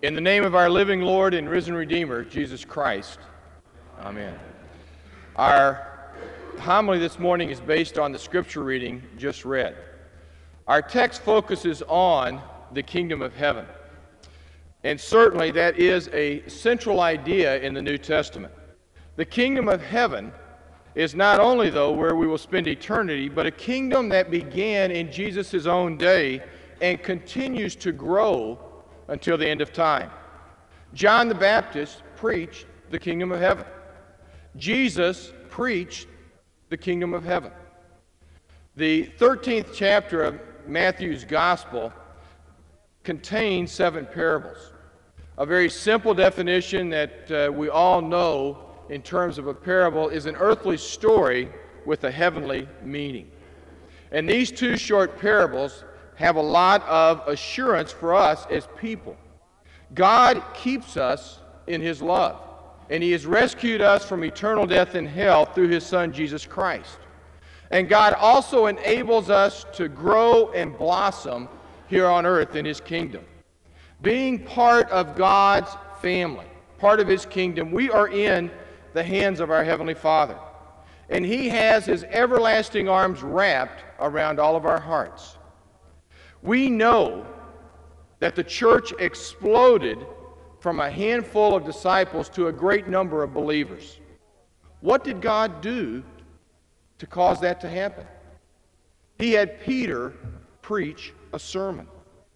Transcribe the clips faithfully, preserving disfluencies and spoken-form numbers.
In the name of our living Lord and risen Redeemer, Jesus Christ, amen. Our homily this morning is based on the scripture reading just read. Our text focuses on the kingdom of heaven. And certainly that is a central idea in the New Testament. The kingdom of heaven is not only, though, where we will spend eternity, but a kingdom that began in Jesus' own day and continues to grow until the end of time. John the Baptist preached the kingdom of heaven. Jesus preached the kingdom of heaven. The thirteenth chapter of Matthew's Gospel contains seven parables. A very simple definition that uh, we all know in terms of a parable is an earthly story with a heavenly meaning. And these two short parables have a lot of assurance for us as people. God keeps us in His love, and He has rescued us from eternal death and hell through His Son, Jesus Christ. And God also enables us to grow and blossom here on earth in His kingdom. Being part of God's family, part of His kingdom, we are in the hands of our Heavenly Father. And He has His everlasting arms wrapped around all of our hearts. We know that the church exploded from a handful of disciples to a great number of believers. What did God do to cause that to happen? He had Peter preach a sermon.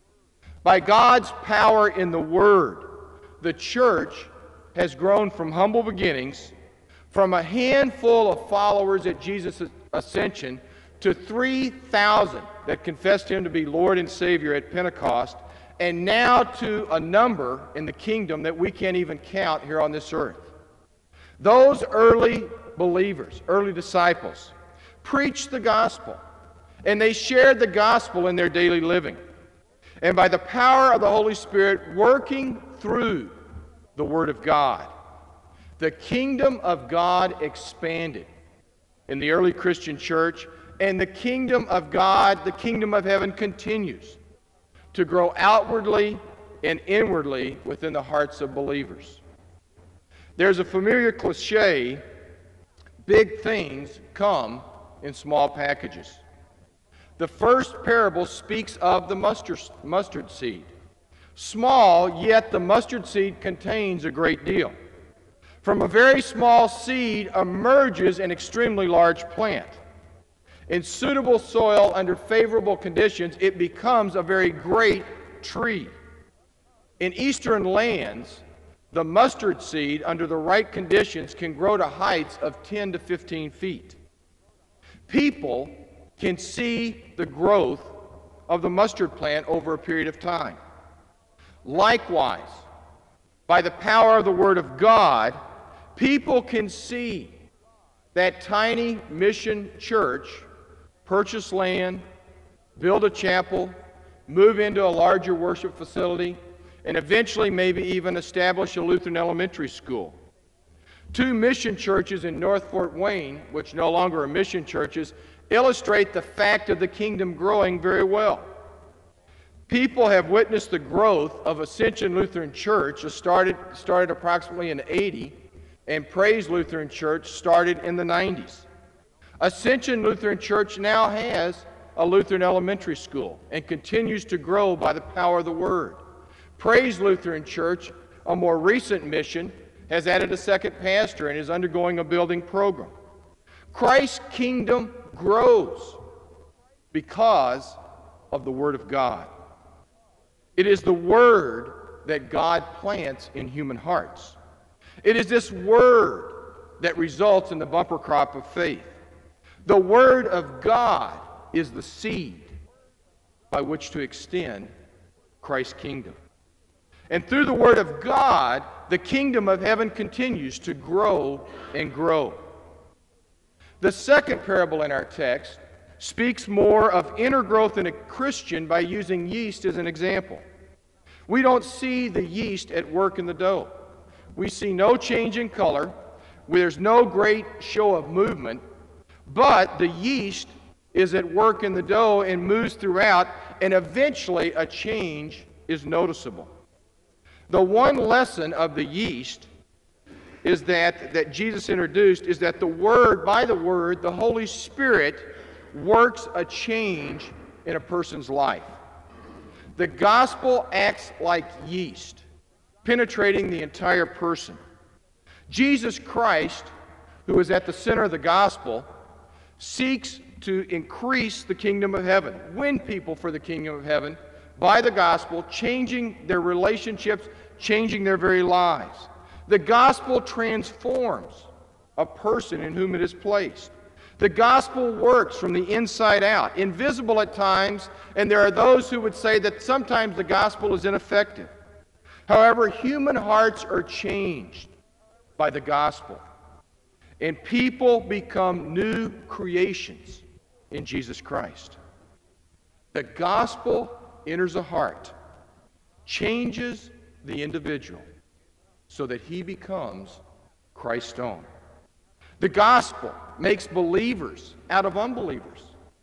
By God's power in the Word, the church has grown from humble beginnings, from a handful of followers at Jesus' ascension to three thousand that confessed Him to be Lord and Savior at Pentecost, and now to a number in the kingdom that we can't even count here on this earth. Those early believers, early disciples, preached the gospel, and they shared the gospel in their daily living. And by the power of the Holy Spirit working through the Word of God, the kingdom of God expanded in the early Christian church, and the kingdom of God, the kingdom of heaven, continues to grow outwardly and inwardly within the hearts of believers. There's a familiar cliche, big things come in small packages. The first parable speaks of the mustard, mustard seed. Small, yet the mustard seed contains a great deal. From a very small seed emerges an extremely large plant. In suitable soil, under favorable conditions, it becomes a very great tree. In eastern lands, the mustard seed, under the right conditions, can grow to heights of ten to fifteen feet. People can see the growth of the mustard plant over a period of time. Likewise, by the power of the Word of God, people can see that tiny mission church purchase land, build a chapel, move into a larger worship facility, and eventually maybe even establish a Lutheran elementary school. Two mission churches in North Fort Wayne, which no longer are mission churches, illustrate the fact of the kingdom growing very well. People have witnessed the growth of Ascension Lutheran Church, started, started approximately in eighty, and Praise Lutheran Church started in the nineties. Ascension Lutheran Church now has a Lutheran elementary school and continues to grow by the power of the Word. Praise Lutheran Church, a more recent mission, has added a second pastor and is undergoing a building program. Christ's kingdom grows because of the Word of God. It is the Word that God plants in human hearts. It is this Word that results in the bumper crop of faith. The Word of God is the seed by which to extend Christ's kingdom. And through the Word of God, the kingdom of heaven continues to grow and grow. The second parable in our text speaks more of inner growth in a Christian by using yeast as an example. We don't see the yeast at work in the dough. We see no change in color. There's no great show of movement. But the yeast is at work in the dough and moves throughout, and eventually a change is noticeable. The one lesson of the yeast is that, that Jesus introduced is that the Word, by the Word, the Holy Spirit works a change in a person's life. The gospel acts like yeast, penetrating the entire person. Jesus Christ, who is at the center of the gospel, seeks to increase the kingdom of heaven, win people for the kingdom of heaven by the gospel, changing their relationships, changing their very lives. The gospel transforms a person in whom it is placed. The gospel works from the inside out, invisible at times, and there are those who would say that sometimes the gospel is ineffective. However, human hearts are changed by the gospel, and people become new creations in Jesus Christ. The gospel enters a heart, changes the individual so that he becomes Christ's own. The gospel makes believers out of unbelievers,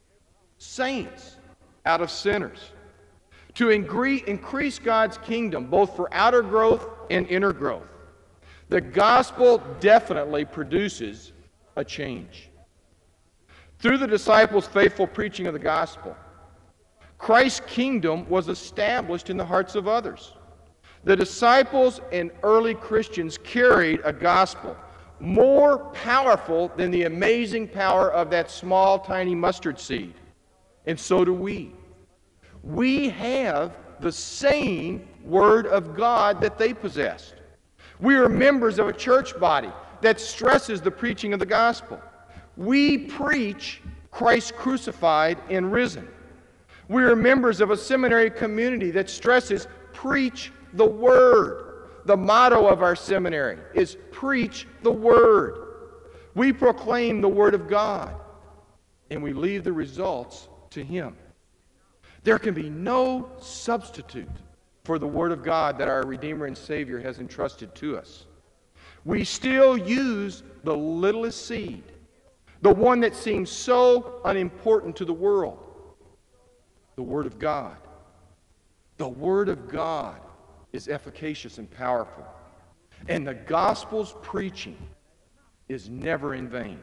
saints out of sinners, to increase God's kingdom both for outer growth and inner growth. The gospel definitely produces a change. Through the disciples' faithful preaching of the gospel, Christ's kingdom was established in the hearts of others. The disciples and early Christians carried a gospel more powerful than the amazing power of that small, tiny mustard seed. And so do we. We have the same Word of God that they possessed. We are members of a church body that stresses the preaching of the gospel. We preach Christ crucified and risen. We are members of a seminary community that stresses preach the Word. The motto of our seminary is preach the Word. We proclaim the Word of God, and we leave the results to Him. There can be no substitute for the Word of God that our Redeemer and Savior has entrusted to us. We still use the littlest seed, the one that seems so unimportant to the world, the Word of God. The Word of God is efficacious and powerful, and the gospel's preaching is never in vain.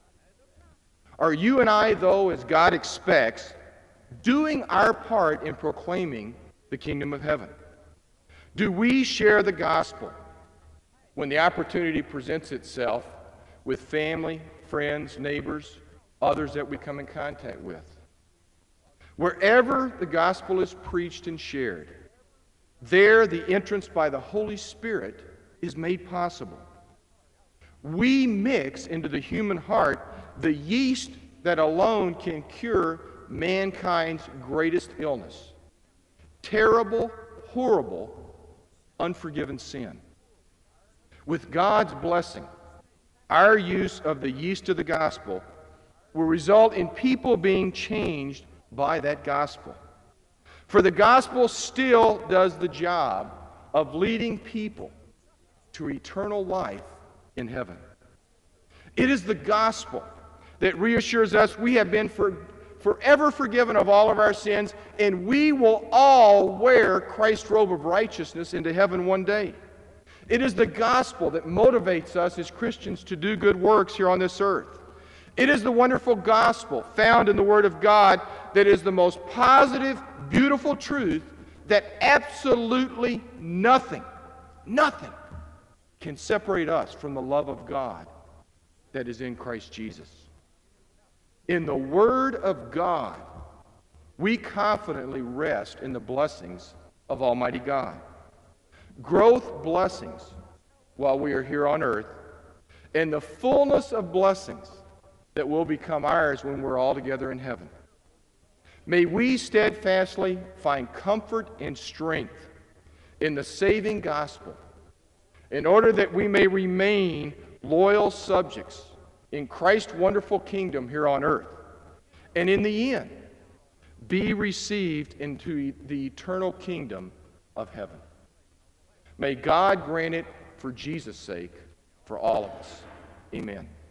Are you and I, though, as God expects, doing our part in proclaiming the kingdom of heaven? Do we share the gospel when the opportunity presents itself with family, friends, neighbors, others that we come in contact with? Wherever the gospel is preached and shared, there the entrance by the Holy Spirit is made possible. We mix into the human heart the yeast that alone can cure mankind's greatest illness: terrible, horrible, unforgiven sin. With God's blessing, our use of the yeast of the gospel will result in people being changed by that gospel. For the gospel still does the job of leading people to eternal life in heaven. It is the gospel that reassures us we have been for, forever forgiven of all of our sins, and we will all wear Christ's robe of righteousness into heaven one day. It is the gospel that motivates us as Christians to do good works here on this earth. It is the wonderful gospel found in the Word of God that is the most positive, beautiful truth that absolutely nothing, nothing can separate us from the love of God that is in Christ Jesus. In the Word of God, we confidently rest in the blessings of Almighty God. Growth blessings while we are here on earth, and the fullness of blessings that will become ours when we're all together in heaven. May we steadfastly find comfort and strength in the saving gospel in order that we may remain loyal subjects in Christ's wonderful kingdom here on earth, and in the end, be received into the eternal kingdom of heaven. May God grant it for Jesus' sake for all of us. Amen.